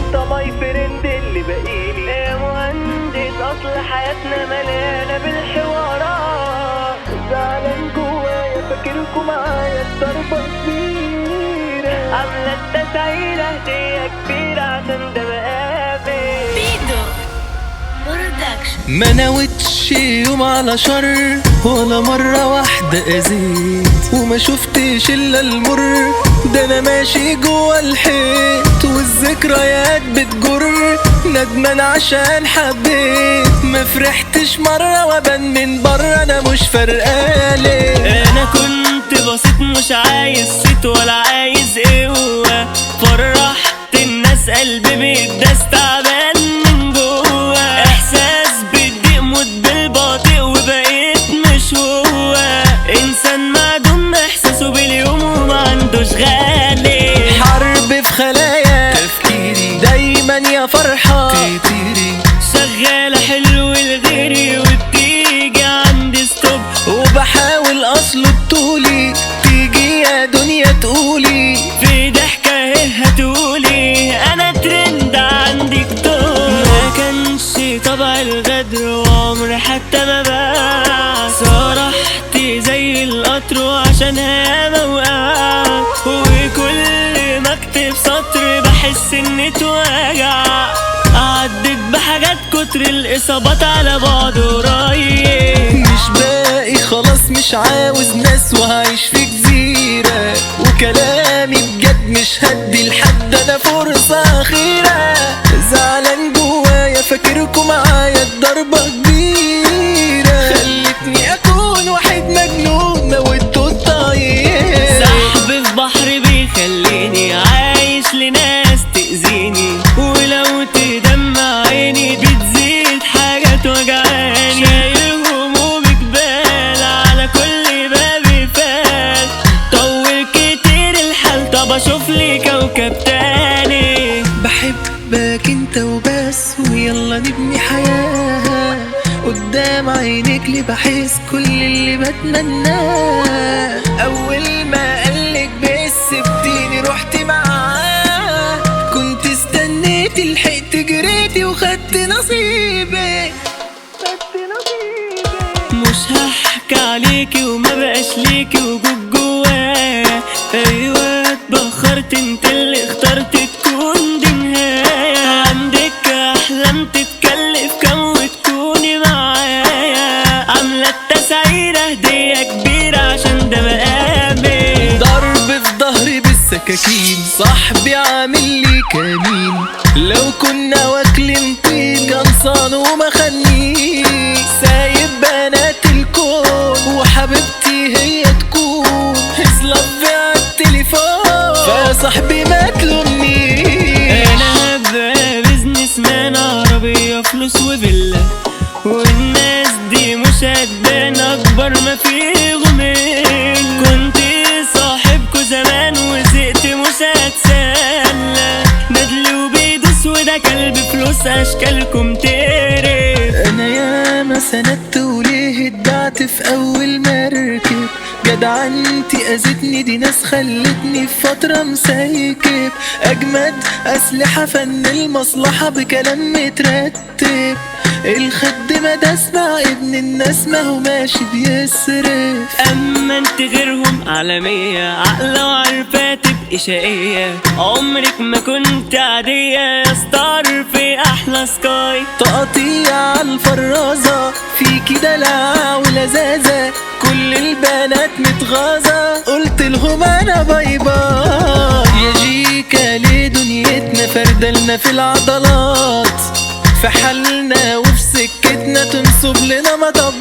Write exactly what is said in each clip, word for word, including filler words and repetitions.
انت ماي فريند اللي باقيلي يا مهندس، اصل حياتنا مليانه بالحوارات. زعلان جوايا فاكركوا معايا الضربه كبيره، عامله التسعيره هديه كبيره عشان ده مقابل بيدو برودكشن. ما ناوتش يوم على شر ولا مرة واحدة أذيت، وما شفتش إلا المر، ده أنا ماشي جوا الحيط والذكريات بتجر. ندمان عشان حبيت، ما فرحتش مرة وابان من بره أنا مش فارقالي. أنا كنت بسيط مش عايز صيت ولا عايز قوة، فرحت الناس قلبي بيداس تعبان من جوا. إحساس بالضيق موت بالبطيء وبقيت مش هو، إنسان معدوم إحساسه باليوم وما عندوش غالي. حرب في خلايا تفكيري دايما يا فرحة تطيري، شغالة حلو لغيري وبتيجي عندي ستوب، وبحاول أصله بطولي تيجي يا دنيا تقولي في ضحكة ايه هتقولي أنا ترند عندي كتور. ما كانش طبع الغدر وعمري حتى ما باع، صرحتي زي القطر وعشان هياما وقعت، وكل ما اكتب سطر بحس اني اتوجع. عدت بحاجات كتر الإصابات على بعد قريب، مش باقي خلاص مش عاوز ناس وهعيش في جزيرة، وكلامي بجد مش هدي لحد أنا فرصة أخيرة. زعلان جوايا فاكركوا معايا الضربة كبيرة، خلتني أكون واحد مجنون موتته الطاير. سحب في بحر بيخليني عايش لناس تأذيني، ولو تدمع عيني بتزيد حاجة توجعاني. شايل همومي جبال على كل باب فات، طول كتير الحال طب اشوف لي كوكب تاني. بحبك انت وبس ويلا نبني حياة قدام عينيك اللي بحس كل اللي بتمناه. اول ما قالك بس سبتيني رحت معاه، كنت استنيت لحقت جريتي وخدت نصيبي خدت نصيبي. مش هحكي عليكي وما بقاش ليكي وجود جوايا، ايوه اتبخرت انت اللي اخترت تكون دي نهاية. عندك احلام تتكلف كم وتكوني معايا، عاملة التسعيرة هدية كبيرة عشان ده مقامي. ضرب في ظهري بالسكاكين، صاحبي عامل لي كمين، لو كنا واكلين طين كان صان وما خنيش. سايب بنات الكون وحبيبتي هي تكون هزلف على التليفون، فيا صاحبي ما تلومنيش. انا هبقى بيزنس مان، عربية فلوس وفيلا، والناس دي مش هتبان اكبر ما فيهم. كنت صاحبكوا زمان وزهقت مش هتسلى، ندل وبيدوس وده كلب فلوس اشكالكم تقرف. انا ياما سندت وليه اتبعت في اول مركب، جدعنتي اذتني دي ناس خلتني في فترة مسيكب. اجمد اسلحة فن المصلحة بكلام مترتب، الخد مدى اسمع ابن الناس ما هو ماشي بيسرف. اما انت غيرهم عالمية عقلة وعارفة تبقي شقية، عمرك ما كنت عادية يا ستار في احلى سكاي. تقطيع عالفرازة فيكي دلع ولذاذة، كل البنات متغاظة قلت لهم انا باي باي. يا جيكا ليه دنيتنا فردلنا في العضلات، في حالنا وفي سكتنا تنصب لنا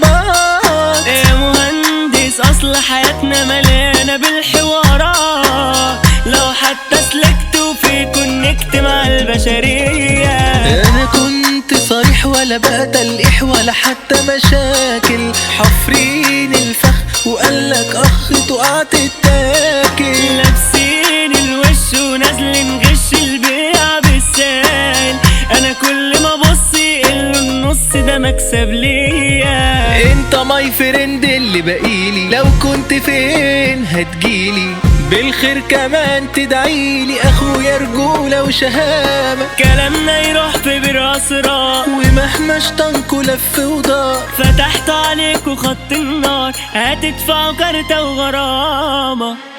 مطبات. يا مهندس اصل حياتنا مليانة بالحوارات، لو حتى سلكت وفي كونكت مع البشرية. انا كنت صريح ولا بقى تلقيح ولا حتى مشاكل، حفرين الفخ وقالك اخ تقعت التاكل. لابسين الوش ونازلين غش البيع بالسال، انا كل ما بصي الا النص ده مكسب ليا. انت ماي فريند اللي باقيلي، لو كنت فين هتجيلي بالخير كمان تدعيلي. اخويا رجولة وشهامة، كلامنا يروح في بير أسرار، ومهما اشتنكوا لف ودار فتحت عليكوا خط النار، هتدفعوا كارتة وغرامة.